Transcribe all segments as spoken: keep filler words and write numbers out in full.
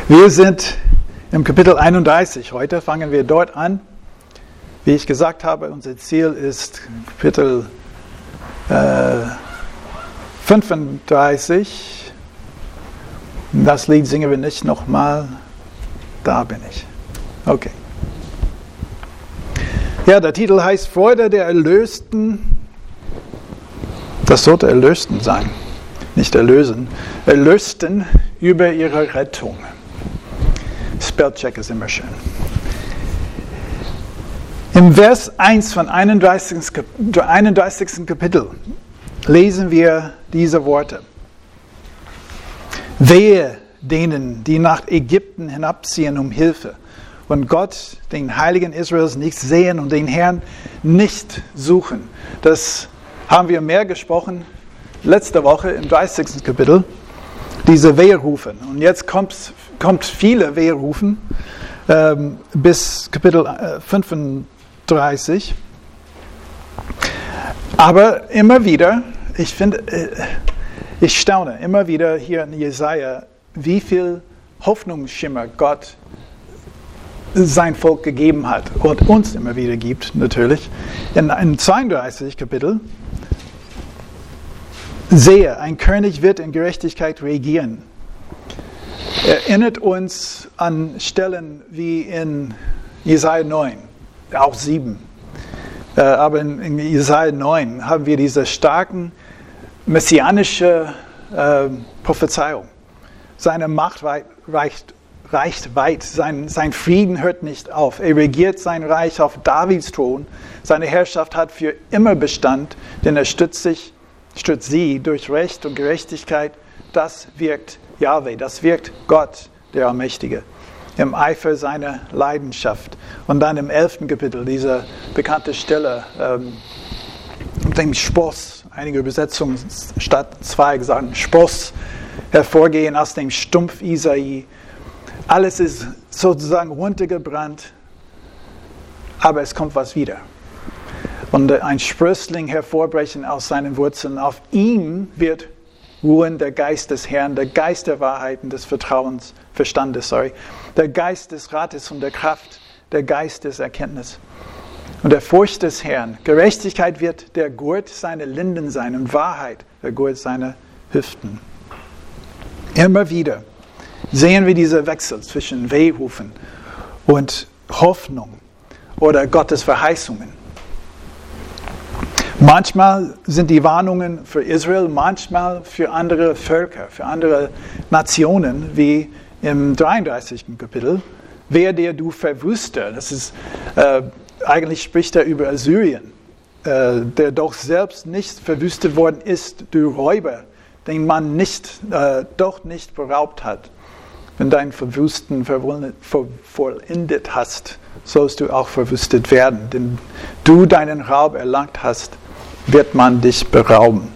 Wir sind im Kapitel einunddreißig. Heute fangen wir dort an. Wie ich gesagt habe, unser Ziel ist Kapitel äh, fünfunddreißig. Das Lied singen wir nicht nochmal. Da bin ich. Okay. Ja, der Titel heißt Freude der Erlösten. Das sollte Erlösten sein, nicht erlösen. Erlösten über ihre Rettung. Spellcheck ist immer schön. Im Vers eins von einunddreißigsten Kapitel lesen wir diese Worte. Wehe denen, die nach Ägypten hinabziehen um Hilfe und Gott, den Heiligen Israels, nicht sehen und den Herrn nicht suchen. Das haben wir mehr gesprochen letzte Woche im dreißigsten Kapitel, diese Weherufen. Und jetzt kommt, kommt viele Weherufen ähm, bis Kapitel äh, fünfunddreißig. Aber immer wieder, ich finde, äh, ich staune immer wieder hier in Jesaja, wie viel Hoffnungsschimmer Gott sein Volk gegeben hat und uns immer wieder gibt, natürlich. In, in zweiunddreißig Kapitel, sehe, ein König wird in Gerechtigkeit regieren. Erinnert uns an Stellen wie in Jesaja neun, auch sieben. Aber in, in Jesaja neun haben wir diese starken messianische äh, Prophezeiung. Seine Macht weit, reicht, reicht weit, sein, sein Frieden hört nicht auf. Er regiert sein Reich auf Davids Thron. Seine Herrschaft hat für immer Bestand, denn er stützt sich stützt sie durch Recht und Gerechtigkeit. Das wirkt Jahwe, das wirkt Gott, der Allmächtige, im Eifer seiner Leidenschaft. Und dann im elften Kapitel, diese bekannte Stelle, ähm, dem Spross, einige Übersetzungen statt zwei sagen, Spross hervorgehen aus dem Stumpf Isai. Alles ist sozusagen runtergebrannt, aber es kommt was wieder. Und ein Sprössling hervorbrechen aus seinen Wurzeln. Auf ihm wird ruhen der Geist des Herrn, der Geist der Wahrheit und des Vertrauens, Verstandes, sorry, der Geist des Rates und der Kraft, der Geist des Erkenntnisses und der Furcht des Herrn. Gerechtigkeit wird der Gurt seiner Linden sein und Wahrheit der Gurt seiner Hüften. Immer wieder sehen wir diese Wechsel zwischen Wehrufen und Hoffnung oder Gottes Verheißungen. Manchmal sind die Warnungen für Israel, manchmal für andere Völker, für andere Nationen, wie im dreiunddreißigsten Kapitel. Wehe dir, du Verwüster. Das ist, äh, eigentlich spricht er über Assyrien, äh, der doch selbst nicht verwüstet worden ist, du Räuber, den man nicht, äh, doch nicht beraubt hat. Wenn dein Verwüsten vollendet hast, sollst du auch verwüstet werden. Denn du deinen Raub erlangt hast, wird man dich berauben.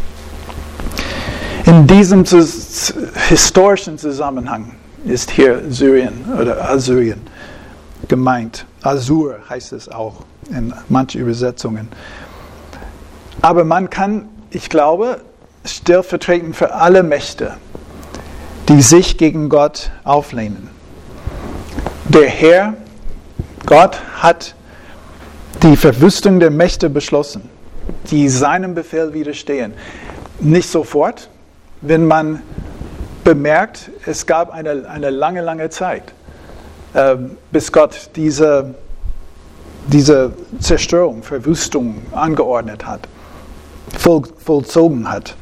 In diesem historischen Zusammenhang ist hier Syrien oder Assyrien gemeint. Assur heißt es auch in manchen Übersetzungen. Aber man kann, ich glaube, stellvertretend für alle Mächte, die sich gegen Gott auflehnen. Der Herr, Gott, hat die Verwüstung der Mächte beschlossen, die seinem Befehl widerstehen. Nicht sofort, wenn man bemerkt, es gab eine, eine lange, lange Zeit, äh, bis Gott diese, diese Zerstörung, Verwüstung angeordnet hat, voll, vollzogen hat.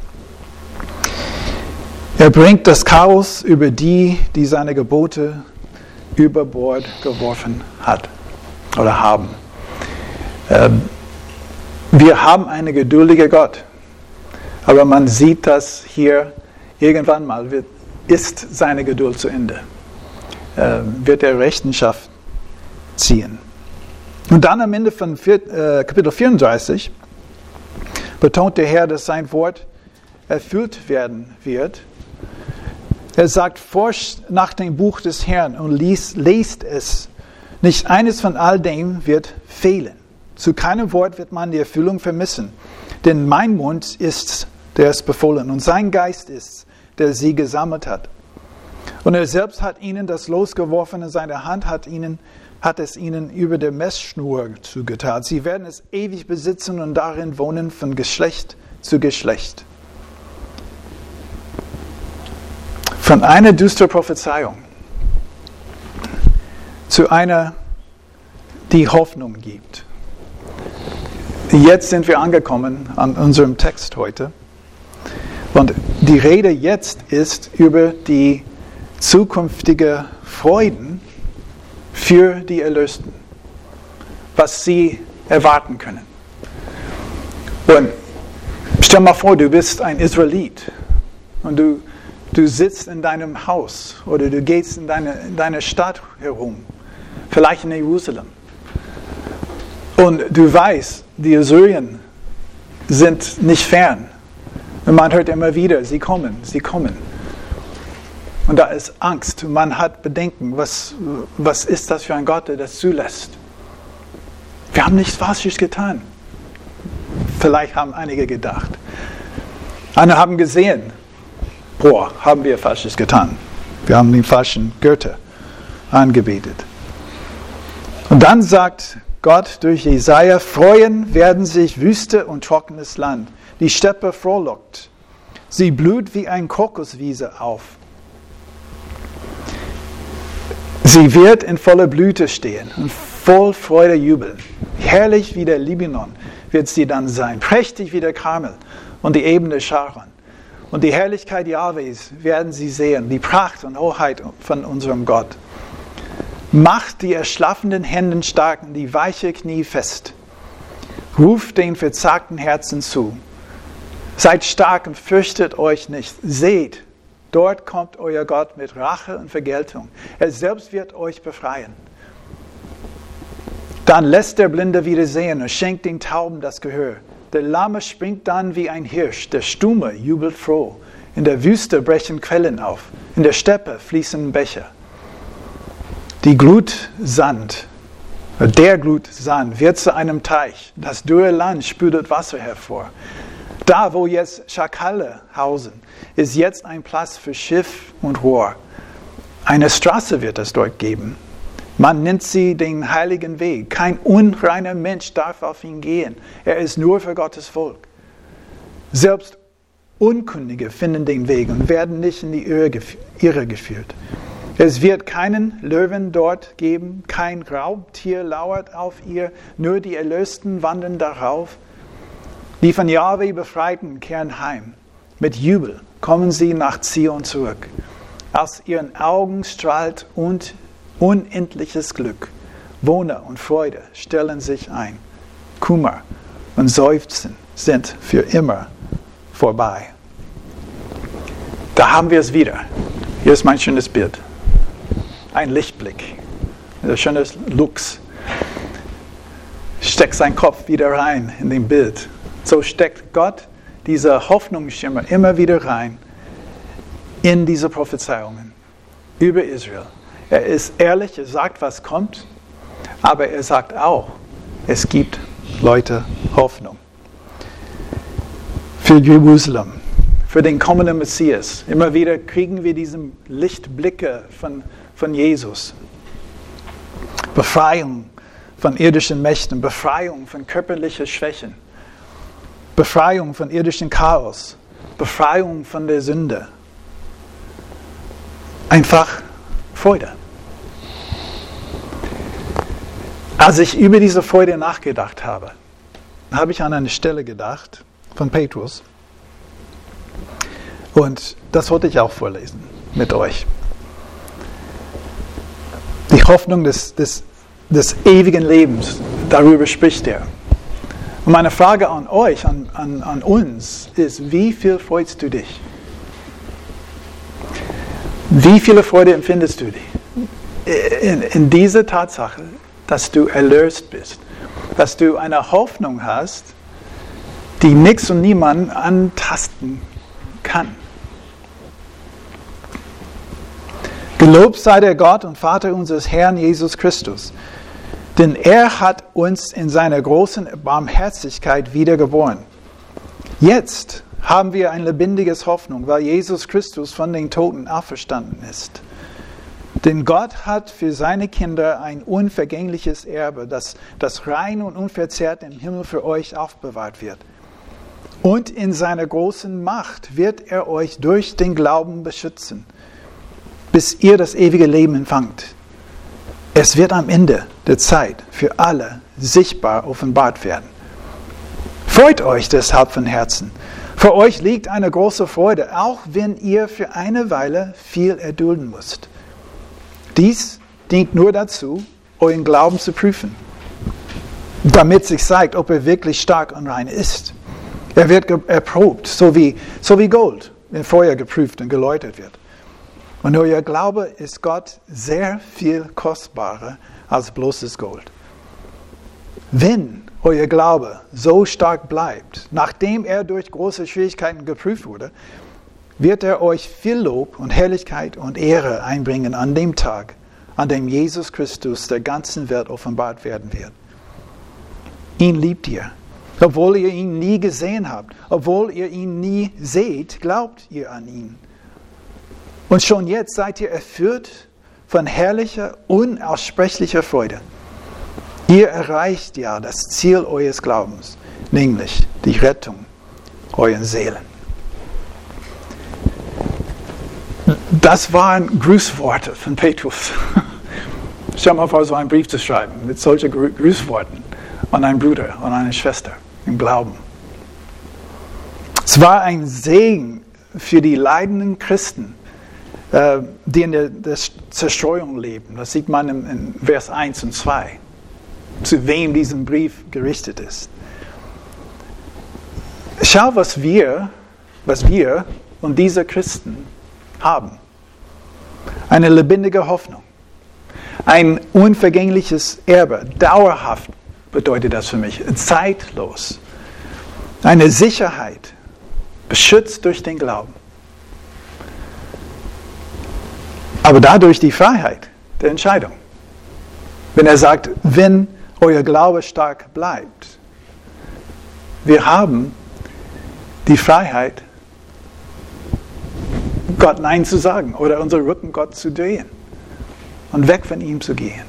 Er bringt das Chaos über die, die seine Gebote über Bord geworfen hat oder haben. Ähm, wir haben einen geduldigen Gott, aber man sieht, dass hier irgendwann mal wird, ist seine Geduld zu Ende. Ähm, wird er Rechenschaft ziehen. Und dann am Ende von vier, äh, Kapitel vierunddreißig betont der Herr, dass sein Wort erfüllt werden wird. Er sagt, forscht nach dem Buch des Herrn und liest, lest es. Nicht eines von all dem wird fehlen. Zu keinem Wort wird man die Erfüllung vermissen. Denn mein Mund ist, der es befohlen, und sein Geist ist, der sie gesammelt hat. Und er selbst hat ihnen das Los geworfen, in seine Hand hat, ihnen, hat es ihnen über der Messschnur zugeteilt. Sie werden es ewig besitzen und darin wohnen von Geschlecht zu Geschlecht. Von einer düsteren Prophezeiung zu einer, die Hoffnung gibt. Jetzt sind wir angekommen an unserem Text heute. Und die Rede jetzt ist über die zukünftige Freuden für die Erlösten, was sie erwarten können. Und stell mal vor, du bist ein Israelit und du, du sitzt in deinem Haus oder du gehst in deine, in deine Stadt herum, vielleicht in Jerusalem. Und du weißt, die Assyrien sind nicht fern. Und man hört immer wieder, sie kommen, sie kommen. Und da ist Angst. Man hat Bedenken. Was, was ist das für ein Gott, der das zulässt? Wir haben nichts Falsches getan. Vielleicht haben einige gedacht. Andere haben gesehen, boah, haben wir Falsches getan. Wir haben den falschen Götter angebetet. Und dann sagt Gott durch Jesaja, freuen werden sich Wüste und trockenes Land. Die Steppe frohlockt. Sie blüht wie ein Kokoswiese auf. Sie wird in voller Blüte stehen und voll Freude jubeln. Herrlich wie der Libanon wird sie dann sein, prächtig wie der Karmel und die Ebene Sharon. Und die Herrlichkeit Jahwes werden sie sehen, die Pracht und Hoheit von unserem Gott. Macht die erschlaffenden Hände stark und die weiche Knie fest. Ruft den verzagten Herzen zu. Seid stark und fürchtet euch nicht. Seht, dort kommt euer Gott mit Rache und Vergeltung. Er selbst wird euch befreien. Dann lässt der Blinde wieder sehen und schenkt den Tauben das Gehör. Der Lahme springt dann wie ein Hirsch, der Stumme jubelt froh. In der Wüste brechen Quellen auf, in der Steppe fließen Bäche. Die Glut Sand, der Glut Sand wird zu einem Teich. Das dürre Land spürt Wasser hervor. Da, wo jetzt Schakale hausen, ist jetzt ein Platz für Schiff und Rohr. Eine Straße wird es dort geben. Man nennt sie den heiligen Weg. Kein unreiner Mensch darf auf ihn gehen. Er ist nur für Gottes Volk. Selbst Unkundige finden den Weg und werden nicht in die Irre geführt. Es wird keinen Löwen dort geben, kein Raubtier lauert auf ihr, nur die Erlösten wandern darauf. Die von Jahwe Befreiten kehren heim. Mit Jubel kommen sie nach Zion zurück. Aus ihren Augen strahlt und unendliches Glück. Wohne und Freude stellen sich ein. Kummer und Seufzen sind für immer vorbei. Da haben wir es wieder. Hier ist mein schönes Bild. Ein Lichtblick. Ein schönes Lux. Steckt seinen Kopf wieder rein in den Bild. So steckt Gott diese Hoffnungsschimmer immer wieder rein in diese Prophezeiungen über Israel. Er ist ehrlich, er sagt, was kommt, aber er sagt auch, es gibt Leute Hoffnung. Für Jerusalem, für den kommenden Messias. Immer wieder kriegen wir diese Lichtblicke von, von Jesus. Befreiung von irdischen Mächten, Befreiung von körperlichen Schwächen. Befreiung von irdischem Chaos, Befreiung von der Sünde. Einfach Freude. Als ich über diese Freude nachgedacht habe, habe ich an eine Stelle gedacht von Petrus. Und das wollte ich auch vorlesen mit euch. Die Hoffnung des, des, des ewigen Lebens, darüber spricht er. Und meine Frage an euch, an, an, an uns, ist, wie viel freust du dich? Wie viele Freude empfindest du dich in, in dieser Tatsache, dass du erlöst bist? Dass du eine Hoffnung hast, die nichts und niemand antasten kann. Gelobt sei der Gott und Vater unseres Herrn Jesus Christus. Denn er hat uns in seiner großen Barmherzigkeit wiedergeboren. Jetzt haben wir ein lebendiges Hoffnung, weil Jesus Christus von den Toten auferstanden ist. Denn Gott hat für seine Kinder ein unvergängliches Erbe, das, das rein und unverzehrt im Himmel für euch aufbewahrt wird. Und in seiner großen Macht wird er euch durch den Glauben beschützen, bis ihr das ewige Leben empfangt. Es wird am Ende der Zeit für alle sichtbar offenbart werden. Freut euch deshalb von Herzen. Vor euch liegt eine große Freude, auch wenn ihr für eine Weile viel erdulden müsst. Dies dient nur dazu, euren Glauben zu prüfen, damit sich zeigt, ob er wirklich stark und rein ist. Er wird erprobt, so wie, so wie Gold im Feuer geprüft und geläutert wird. Und euer Glaube ist Gott sehr viel kostbarer als bloßes Gold. Wenn euer Glaube so stark bleibt, nachdem er durch große Schwierigkeiten geprüft wurde, wird er euch viel Lob und Herrlichkeit und Ehre einbringen an dem Tag, an dem Jesus Christus der ganzen Welt offenbart werden wird. Ihn liebt ihr, obwohl ihr ihn nie gesehen habt, obwohl ihr ihn nie seht, glaubt ihr an ihn. Und schon jetzt seid ihr erfüllt von herrlicher, unaussprechlicher Freude. Ihr erreicht ja das Ziel eures Glaubens, nämlich die Rettung eurer Seelen. Das waren Grußworte von Petrus. Stell mal vor, so einen Brief zu schreiben mit solchen Grußworten an einen Bruder und eine Schwester im Glauben. Es war ein Segen für die leidenden Christen, die in der, der Zerstreuung leben. Das sieht man in, in Vers eins und zwei, zu wem diesen Brief gerichtet ist. Schau, was wir, was wir und diese Christen haben. Eine lebendige Hoffnung. Ein unvergängliches Erbe. Dauerhaft bedeutet das für mich. Zeitlos. Eine Sicherheit. Beschützt durch den Glauben. Aber dadurch die Freiheit der Entscheidung. Wenn er sagt, wenn euer Glaube stark bleibt. Wir haben die Freiheit, Gott Nein zu sagen oder unseren Rücken Gott zu drehen und weg von ihm zu gehen.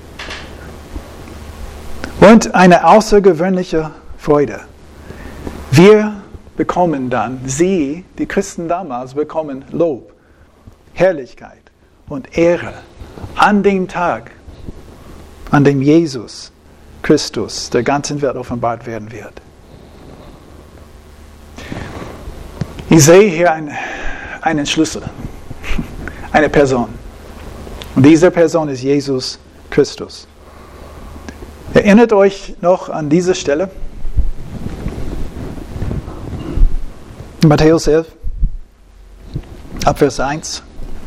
Und eine außergewöhnliche Freude. Wir bekommen dann, sie, die Christen damals, bekommen Lob, Herrlichkeit und Ehre an dem Tag, an dem Jesus Christus der ganzen Welt offenbart werden wird. Ich sehe hier einen, einen Schlüssel, eine Person. Und diese Person ist Jesus Christus. Erinnert euch noch an diese Stelle? Matthäus elf, ab Vers eins.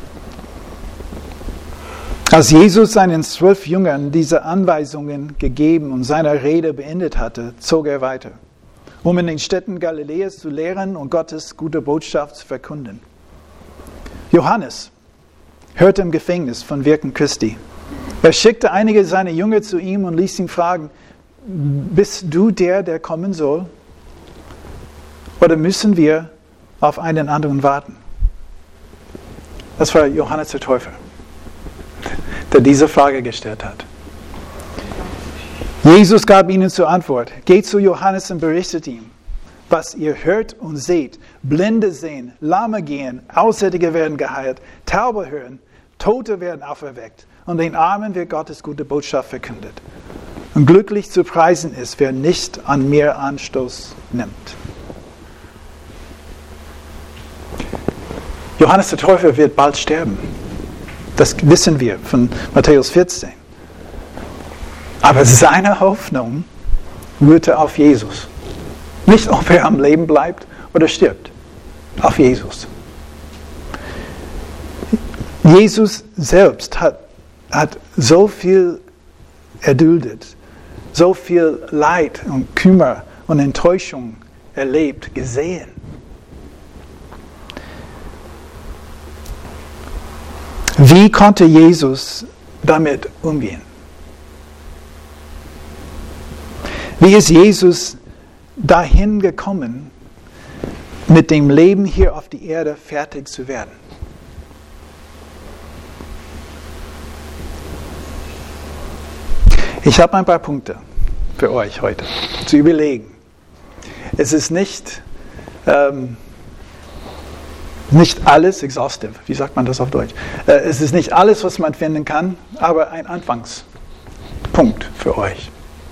Als Jesus seinen zwölf Jüngern diese Anweisungen gegeben und seine Rede beendet hatte, zog er weiter, um in den Städten Galiläas zu lehren und Gottes gute Botschaft zu verkünden. Johannes hörte im Gefängnis von Wirken Christi. Er schickte einige seiner Jünger zu ihm und ließ ihn fragen, bist du der, der kommen soll? Oder müssen wir auf einen anderen warten? Das war Johannes der Täufer, der diese Frage gestellt hat. Jesus gab ihnen zur Antwort, geht zu Johannes und berichtet ihm, was ihr hört und seht. Blinde sehen, Lahme gehen, Aussätzige werden geheilt, Taube hören, Tote werden auferweckt und den Armen wird Gottes gute Botschaft verkündet. Und glücklich zu preisen ist, wer nicht an mir Anstoß nimmt. Johannes der Täufer wird bald sterben. Das wissen wir von Matthäus vierzehn. Aber seine Hoffnung ruhte auf Jesus. Nicht, ob er am Leben bleibt oder stirbt. Auf Jesus. Jesus selbst hat, hat so viel erduldet, so viel Leid und Kummer und Enttäuschung erlebt, gesehen. Wie konnte Jesus damit umgehen? Wie ist Jesus dahin gekommen, mit dem Leben hier auf die Erde fertig zu werden. Ich habe ein paar Punkte für euch heute zu überlegen. Es ist nicht, ähm, nicht alles exhaustive, wie sagt man das auf Deutsch? Äh, es ist nicht alles, was man finden kann, aber ein Anfangspunkt für euch.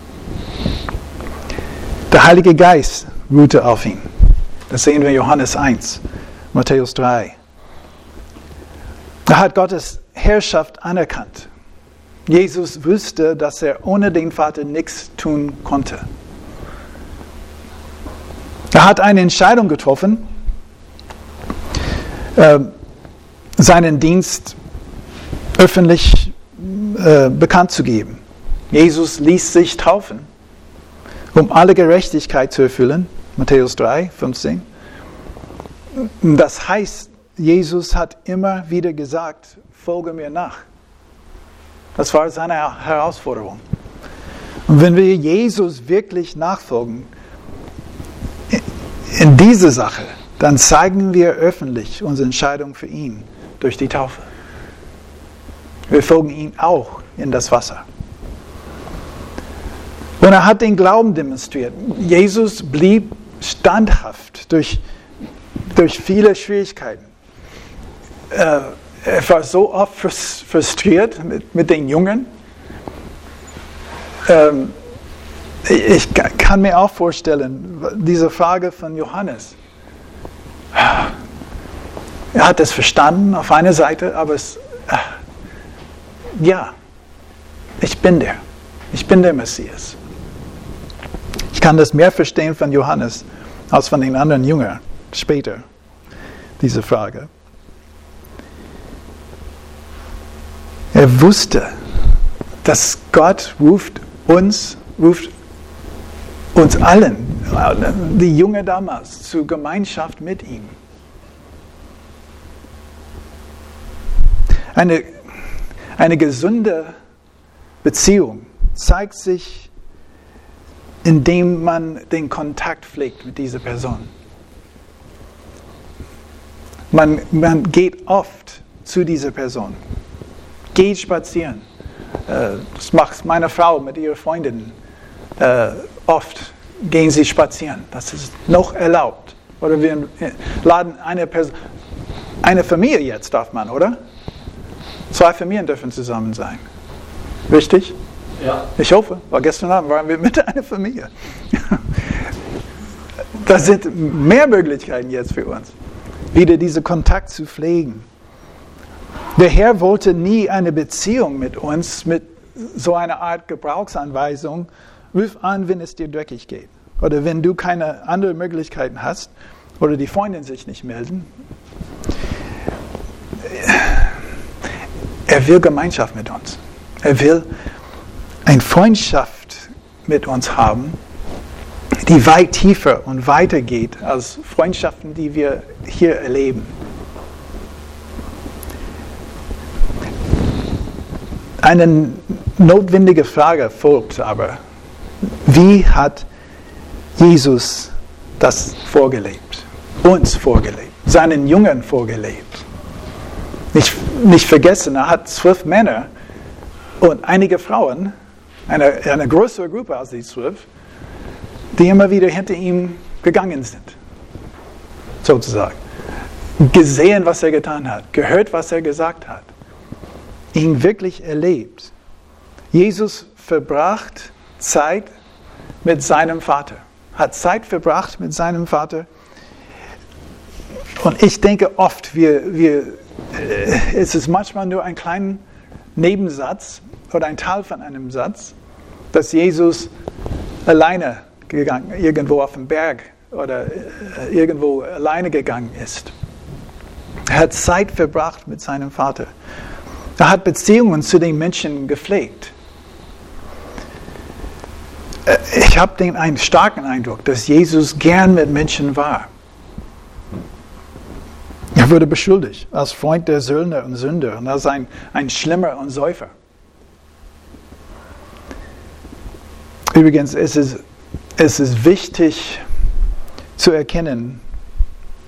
Der Heilige Geist ruhte auf ihn. Das sehen wir in Johannes eins, Matthäus drei. Er hat Gottes Herrschaft anerkannt. Jesus wusste, dass er ohne den Vater nichts tun konnte. Er hat eine Entscheidung getroffen, äh, seinen Dienst öffentlich äh, bekannt zu geben. Jesus ließ sich taufen, um alle Gerechtigkeit zu erfüllen. Matthäus drei, fünfzehn. Das heißt, Jesus hat immer wieder gesagt, folge mir nach. Das war seine Herausforderung. Und wenn wir Jesus wirklich nachfolgen, in diese Sache, dann zeigen wir öffentlich unsere Entscheidung für ihn durch die Taufe. Wir folgen ihm auch in das Wasser. Und er hat den Glauben demonstriert. Jesus blieb standhaft durch, durch viele Schwierigkeiten. Äh, er war so oft frustriert mit, mit den Jungen. Ähm, ich kann mir auch vorstellen, diese Frage von Johannes. Er hat es verstanden auf einer Seite, aber es, äh, ja, ich bin der. Ich bin der Messias. Ich kann das mehr verstehen von Johannes als von den anderen Jüngern später, diese Frage. Er wusste, dass Gott ruft uns, ruft uns allen, die Jünger damals, zur Gemeinschaft mit ihm. Eine, eine gesunde Beziehung zeigt sich, indem man den Kontakt pflegt mit dieser Person. Man, man geht oft zu dieser Person. Geht spazieren. Das macht meine Frau mit ihrer Freundin oft. Gehen sie spazieren. Das ist noch erlaubt. Oder wir laden eine Person, eine Familie jetzt darf man, oder? Zwei Familien dürfen zusammen sein. Richtig? Ja. Ich hoffe, weil gestern Abend waren wir mit einer Familie. Das sind mehr Möglichkeiten jetzt für uns, wieder diesen Kontakt zu pflegen. Der Herr wollte nie eine Beziehung mit uns, mit so einer Art Gebrauchsanweisung, ruf an, wenn es dir dreckig geht. Oder wenn du keine anderen Möglichkeiten hast, oder die Freundin sich nicht melden. Er will Gemeinschaft mit uns. Er will eine Freundschaft mit uns haben, die weit tiefer und weiter geht als Freundschaften, die wir hier erleben. Eine notwendige Frage folgt aber: Wie hat Jesus das vorgelebt? Uns vorgelebt, seinen Jüngern vorgelebt. Nicht, nicht vergessen, er hat zwölf Männer und einige Frauen, eine, eine größere Gruppe als die zwölf, die immer wieder hinter ihm gegangen sind, sozusagen. Gesehen, was er getan hat, gehört, was er gesagt hat, ihn wirklich erlebt. Jesus verbracht Zeit mit seinem Vater, hat Zeit verbracht mit seinem Vater. Und ich denke oft, wir, wir, es ist manchmal nur ein kleiner Nebensatz oder ein Teil von einem Satz, dass Jesus alleine gegangen, irgendwo auf dem Berg oder irgendwo alleine gegangen ist. Er hat Zeit verbracht mit seinem Vater. Er hat Beziehungen zu den Menschen gepflegt. Ich habe den einen starken Eindruck, dass Jesus gern mit Menschen war. Er wurde beschuldigt als Freund der Söldner und Sünder und als ein, ein Schlimmer und Säufer. Übrigens, es ist, es ist wichtig zu erkennen,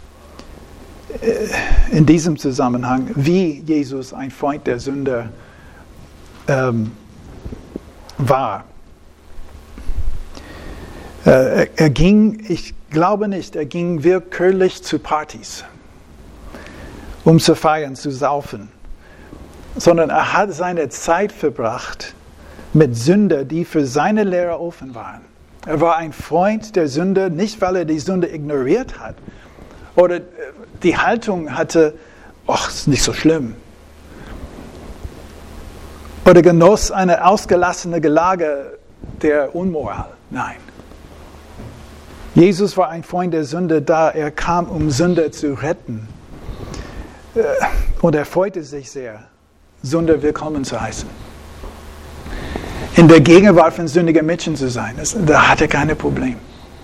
in diesem Zusammenhang, wie Jesus ein Freund der Sünder ähm, war. Äh, er ging, ich glaube nicht, er ging willkürlich zu Partys, um zu feiern, zu saufen, sondern er hat seine Zeit verbracht mit Sündern, die für seine Lehre offen waren. Er war ein Freund der Sünder, nicht weil er die Sünde ignoriert hat oder die Haltung hatte, ach, ist nicht so schlimm. Oder genoss eine ausgelassene Gelage der Unmoral. Nein. Jesus war ein Freund der Sünde, da er kam, um Sünder zu retten. Und er freute sich sehr, Sünder willkommen zu heißen. In der Gegenwart von sündigen Menschen zu sein, das, da hat er keine Probleme.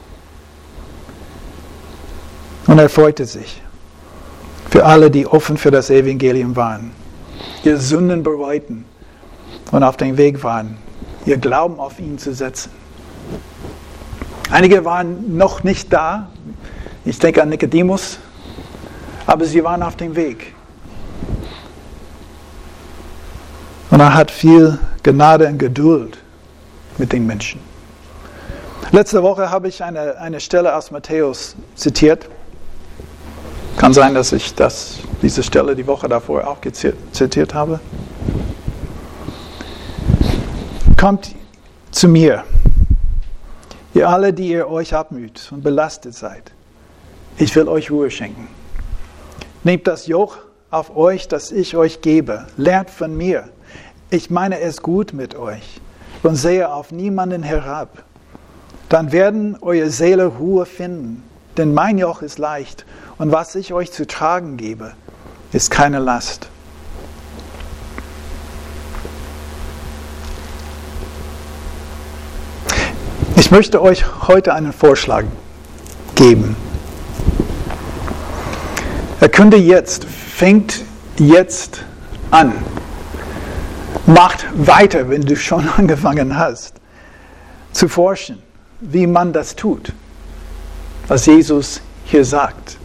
Und er freute sich für alle, die offen für das Evangelium waren, ihr Sünden bereuten und auf dem Weg waren, ihr Glauben auf ihn zu setzen. Einige waren noch nicht da, ich denke an Nikodemus, aber sie waren auf dem Weg. Und er hat viel Gnade und Geduld mit den Menschen. Letzte Woche habe ich eine, eine Stelle aus Matthäus zitiert. Kann sein, dass ich das, diese Stelle die Woche davor auch zitiert habe. Kommt zu mir, ihr alle, die ihr euch abmüht und belastet seid. Ich will euch Ruhe schenken. Nehmt das Joch auf euch, das ich euch gebe. Lernt von mir. Ich meine es gut mit euch und sehe auf niemanden herab. Dann werden eure Seele Ruhe finden, denn mein Joch ist leicht und was ich euch zu tragen gebe, ist keine Last. Ich möchte euch heute einen Vorschlag geben. Erkunde jetzt, fängt jetzt an. Macht weiter, wenn du schon angefangen hast, zu forschen, wie man das tut, was Jesus hier sagt.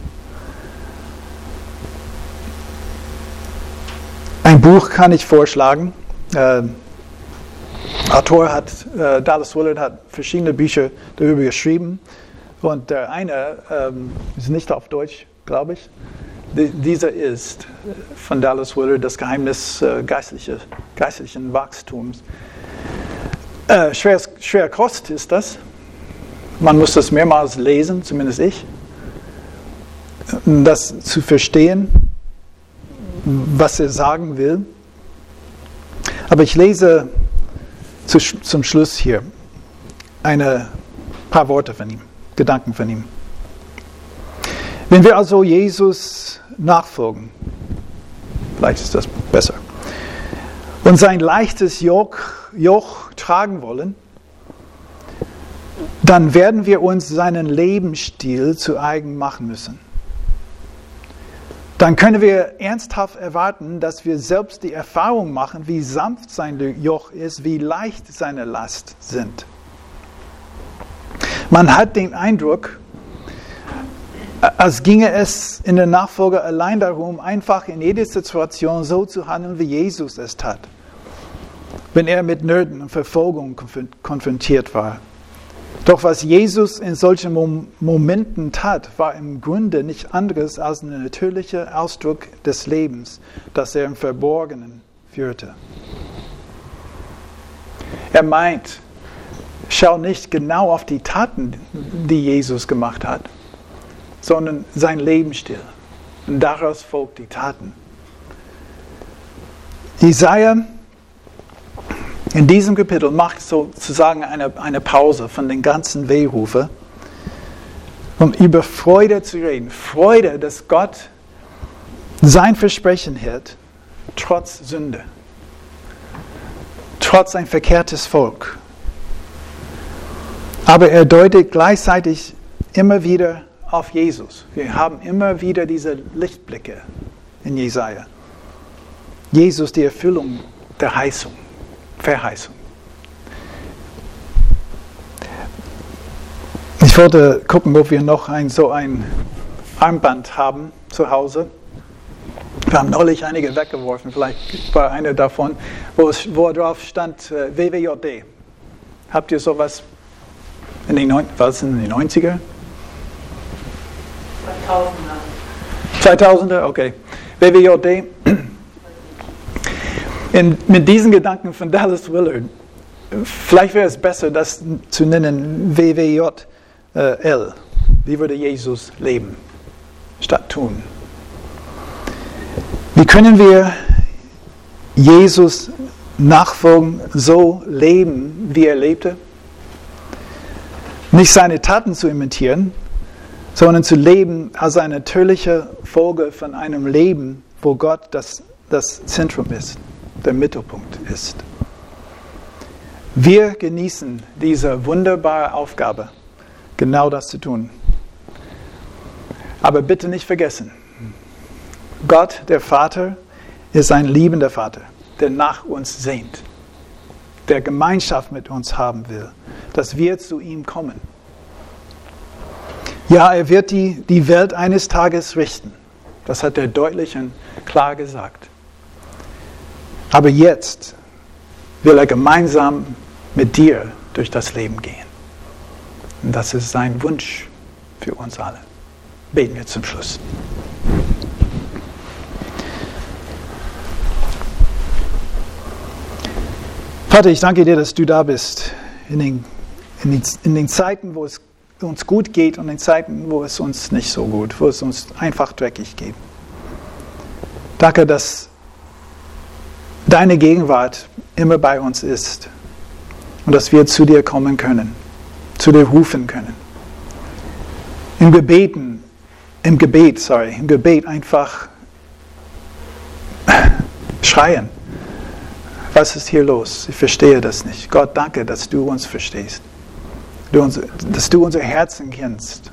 Ein Buch kann ich vorschlagen. Äh, Autor hat, äh, Dallas Willard hat verschiedene Bücher darüber geschrieben. Und der eine ähm, ist nicht auf Deutsch, glaube ich. Die, dieser ist von Dallas Willard, das Geheimnis äh, geistliche, geistlichen Wachstums. Äh, schwer, schwer Kost ist das. Man muss das mehrmals lesen, zumindest ich, um das zu verstehen, was er sagen will. Aber ich lese zu, zum Schluss hier ein paar Worte von ihm, Gedanken von ihm. Wenn wir also Jesus nachfolgen, vielleicht ist das besser, und sein leichtes Joch, Joch tragen wollen, dann werden wir uns seinen Lebensstil zu eigen machen müssen. Dann können wir ernsthaft erwarten, dass wir selbst die Erfahrung machen, wie sanft sein Joch ist, wie leicht seine Last sind. Man hat den Eindruck, als ginge es in der Nachfolge allein darum, einfach in jeder Situation so zu handeln, wie Jesus es tat, wenn er mit Nöten und Verfolgung konfrontiert war. Doch was Jesus in solchen Mom- Momenten tat, war im Grunde nicht anderes als ein natürlicher Ausdruck des Lebens, das er im Verborgenen führte. Er meint, schau nicht genau auf die Taten, die Jesus gemacht hat, sondern sein Lebensstil. Und daraus folgt die Taten. Jesaja in diesem Kapitel macht sozusagen eine, eine Pause von den ganzen Wehrufen, um über Freude zu reden. Freude, dass Gott sein Versprechen hält, trotz Sünde, trotz ein verkehrtes Volk. Aber er deutet gleichzeitig immer wieder auf Jesus. Wir haben immer wieder diese Lichtblicke in Jesaja. Jesus, die Erfüllung der Heißung, Verheißung. Ich wollte gucken, ob wir noch ein, so ein Armband haben zu Hause. Wir haben neulich einige weggeworfen, vielleicht war eine davon, wo, es, wo drauf stand äh, W W J D. Habt ihr sowas in den, was in den neunziger? zweitausender. zweitausender, okay. W W J D. In, mit diesen Gedanken von Dallas Willard, vielleicht wäre es besser, das zu nennen W W J L. Wie würde Jesus leben, statt tun? Wie können wir Jesus nachfolgen, so leben, wie er lebte? Nicht seine Taten zu imitieren, sondern zu leben als eine natürliche Folge von einem Leben, wo Gott das, das Zentrum ist, der Mittelpunkt ist. Wir genießen diese wunderbare Aufgabe, genau das zu tun. Aber bitte nicht vergessen, Gott, der Vater, ist ein liebender Vater, der nach uns sehnt, der Gemeinschaft mit uns haben will, dass wir zu ihm kommen. Ja, er wird die, die Welt eines Tages richten. Das hat er deutlich und klar gesagt. Aber jetzt will er gemeinsam mit dir durch das Leben gehen. Und das ist sein Wunsch für uns alle. Beten wir zum Schluss. Vater, ich danke dir, dass du da bist in den, in den, in den Zeiten, wo es uns gut geht und in den Zeiten, wo es uns nicht so gut, wo es uns einfach dreckig geht. Danke, dass deine Gegenwart immer bei uns ist und dass wir zu dir kommen können, zu dir rufen können. Im Gebeten, im Gebet, sorry, im Gebet einfach schreien. Was ist hier los? Ich verstehe das nicht. Gott, danke, dass du uns verstehst. Du uns, dass du unser Herzen kennst.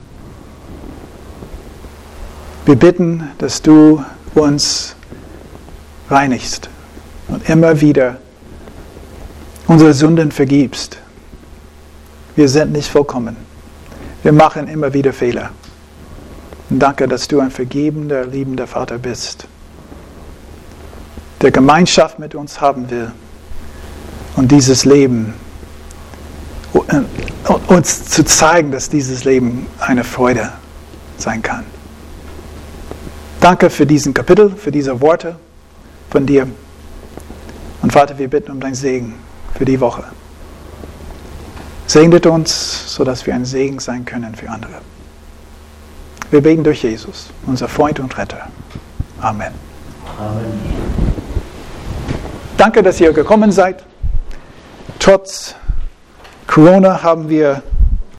Wir bitten, dass du uns reinigst und immer wieder unsere Sünden vergibst. Wir sind nicht vollkommen. Wir machen immer wieder Fehler. Und danke, dass du ein vergebender, liebender Vater bist, der Gemeinschaft mit uns haben will und dieses Leben, uns zu zeigen, dass dieses Leben eine Freude sein kann. Danke für diesen Kapitel, für diese Worte von dir. Und Vater, wir bitten um deinen Segen für die Woche. Segnet uns, sodass wir ein Segen sein können für andere. Wir beten durch Jesus, unser Freund und Retter. Amen. Amen. Danke, dass ihr gekommen seid. Trotz Corona haben wir